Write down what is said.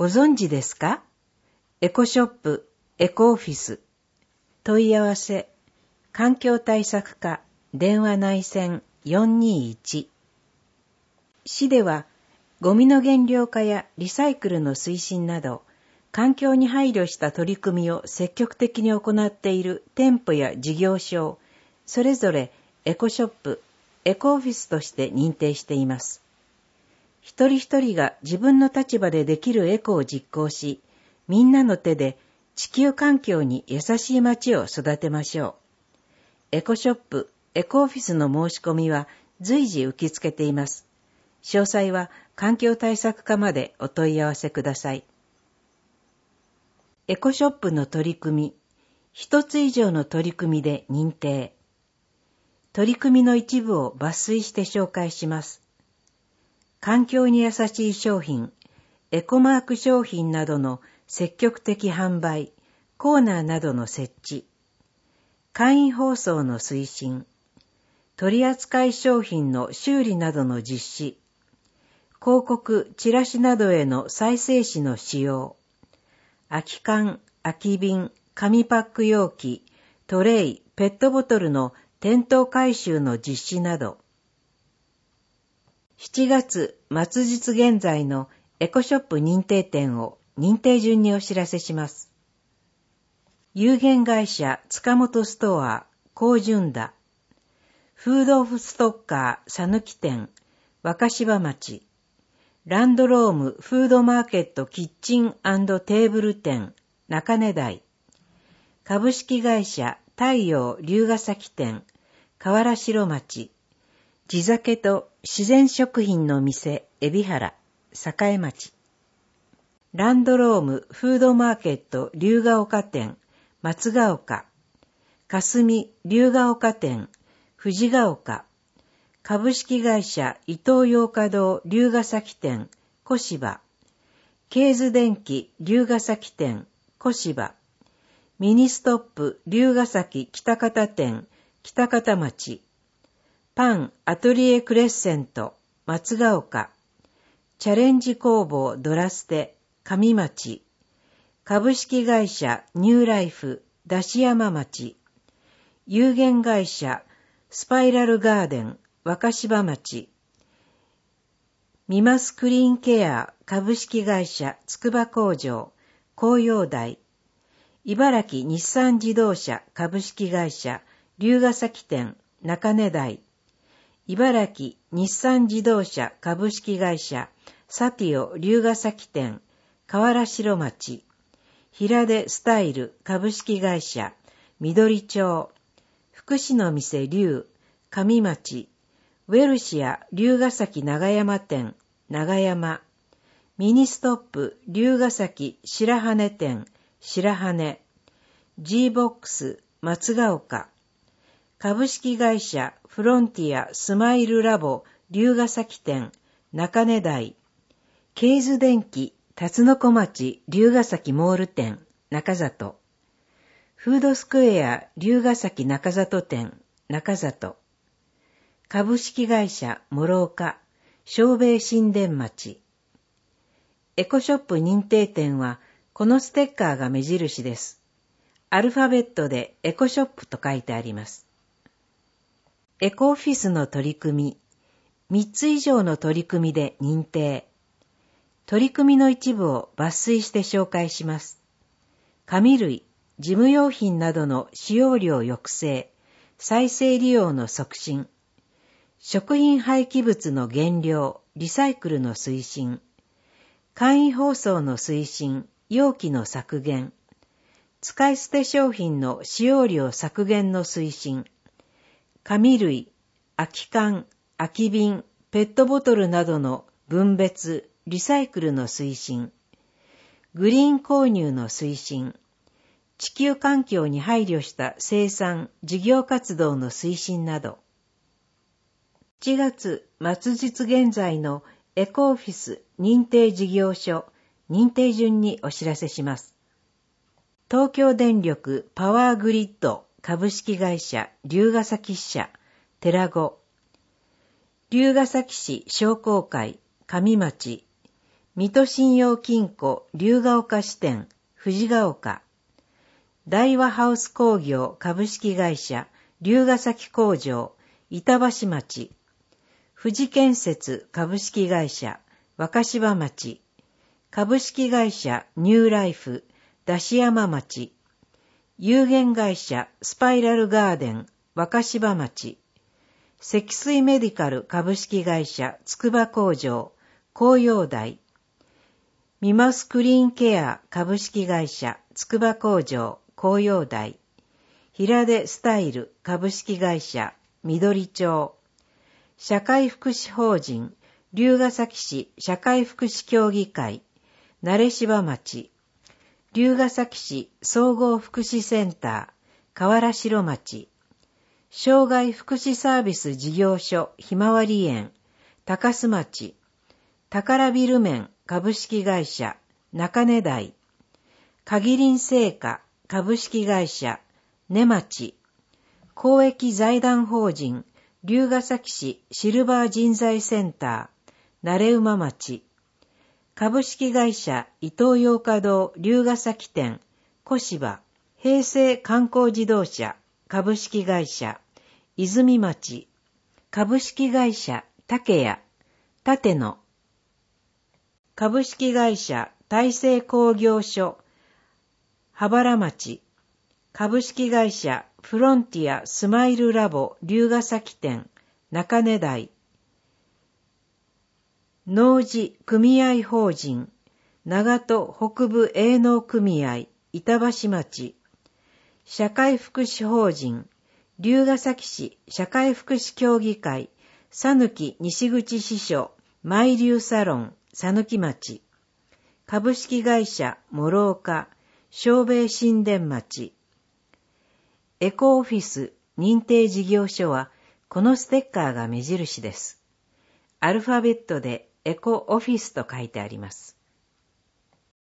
ご存知ですか？エコショップ、エコオフィス。問い合わせ、環境対策課、電話内線421。市では、ゴミの減量化やリサイクルの推進など、環境に配慮した取り組みを積極的に行っている店舗や事業所を、それぞれエコショップ、エコオフィスとして認定しています。一人一人が自分の立場でできるエコを実行し、みんなの手で地球環境に優しい街を育てましょう。エコショップ、エコオフィスの申し込みは随時受け付けています。詳細は環境対策課までお問い合わせください。エコショップの取り組み、一つ以上の取り組みで認定。取り組みの一部を抜粋して紹介します。環境に優しい商品、エコマーク商品などの積極的販売、コーナーなどの設置、簡易包装の推進、取扱い商品の修理などの実施、広告、チラシなどへの再生紙の使用、空き缶、空き瓶、紙パック容器、トレイ、ペットボトルの店頭回収の実施など、7月末日現在のエコショップ認定店を認定順にお知らせします。有限会社塚本ストア、高順田、フードオフストッカー、さぬき店、若柴町、ランドロームフードマーケットキッチン&テーブル店、中根台、株式会社太陽龍ヶ崎店、河原城町、地酒と自然食品の店、海老原、栄町。ランドロームフードマーケット龍ヶ丘店、松ヶ丘。霞龍ヶ丘店、藤ヶ丘。株式会社伊東洋華堂龍ヶ崎店、小柴。ケーズ電機龍ヶ崎店、小柴。ミニストップ龍ヶ崎北方店、北方町。パンアトリエクレッセント、松ヶ丘。チャレンジ工房ドラステ、上町。株式会社ニューライフ、出し山町。有限会社スパイラルガーデン、若柴町。ミマスクリーンケア株式会社筑波工場、紅葉台。茨城日産自動車株式会社龍ヶ崎店、中根台。茨城日産自動車株式会社サティオ龍ヶ崎店、河原城町。平出スタイル株式会社緑町。福祉の店龍、上町。ウェルシア龍ヶ崎長山店、長山。ミニストップ龍ヶ崎白羽店、白羽。G ボックス松ヶ丘。株式会社フロンティアスマイルラボ龍ヶ崎店、中根台。ケーズ電機辰の子町龍ヶ崎モール店、中里。フードスクエア龍ヶ崎中里店、中里。株式会社諸岡小米新田町。エコショップ認定店はこのステッカーが目印です。アルファベットでエコショップと書いてあります。エコオフィスの取り組み、3つ以上の取り組みで認定。取り組みの一部を抜粋して紹介します。紙類、事務用品などの使用量抑制、再生利用の促進。食品廃棄物の減量、リサイクルの推進。簡易包装の推進、容器の削減。使い捨て商品の使用量削減の推進。紙類、空き缶、空き瓶、ペットボトルなどの分別、リサイクルの推進。グリーン購入の推進。地球環境に配慮した生産、事業活動の推進など。7月末日現在のエコオフィス認定事業所認定順にお知らせします。東京電力パワーグリッド株式会社龍ヶ崎支社寺子。龍ヶ崎市商工会上町。 水戸信用金庫龍ヶ丘支店藤ヶ丘、大和ハウス工業株式会社龍ヶ崎工場板橋町、富士建設株式会社若柴町、株式会社ニューライフ出し山町、有限会社スパイラルガーデン若柴町、積水メディカル株式会社筑波工場紅葉台、ミマスクリーンケア株式会社筑波工場紅葉台、平出スタイル株式会社緑町、社会福祉法人龍ヶ崎市社会福祉協議会慣柴町、龍ヶ崎市総合福祉センター河原城町、障害福祉サービス事業所ひまわり園高須町、宝ビルメン株式会社中根台、限りん製菓株式会社根町、公益財団法人龍ヶ崎市シルバー人材センター慣馬町、株式会社伊東洋華堂龍ヶ崎店小芝、平成観光自動車株式会社泉町、株式会社竹谷立野、株式会社大成工業所羽原町、株式会社フロンティアスマイルラボ龍ヶ崎店中根台、農事組合法人長門北部営農組合板橋町、社会福祉法人龍ヶ崎市社会福祉協議会讃岐西口支所マイリューサロン讃岐町、株式会社諸岡小米新田町、エコオフィス認定事業所はこのステッカーが目印です。アルファベットでエコオフィスと書いてあります。